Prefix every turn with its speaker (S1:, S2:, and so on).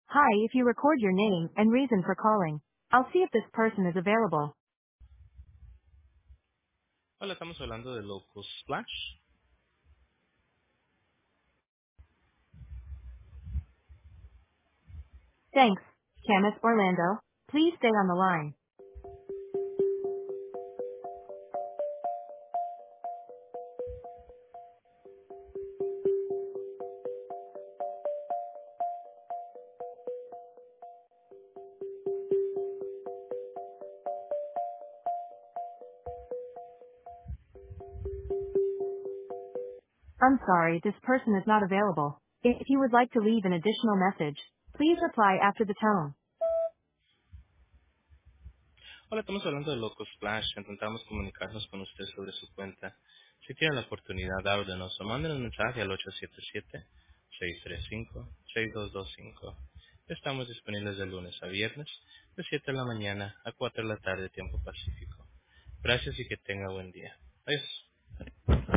S1: Hi, if you record your name and reason for calling, I'll see if this person is available.
S2: Hola, estamos hablando de Locust Splash.
S1: Thanks, Camus Orlando. Please stay on the line. I'm sorry, this person is not available. If you would like to leave an additional message, please reply after the tone.
S2: Hola, estamos hablando de Locust Splash. Intentamos comunicarnos con usted sobre su cuenta. Si tiene la oportunidad, háblenos o manden un mensaje al 877-635-6225. Estamos disponibles de lunes a viernes, de 7 de la mañana a 4 de la tarde, tiempo pacífico. Gracias y que tenga buen día. Adiós.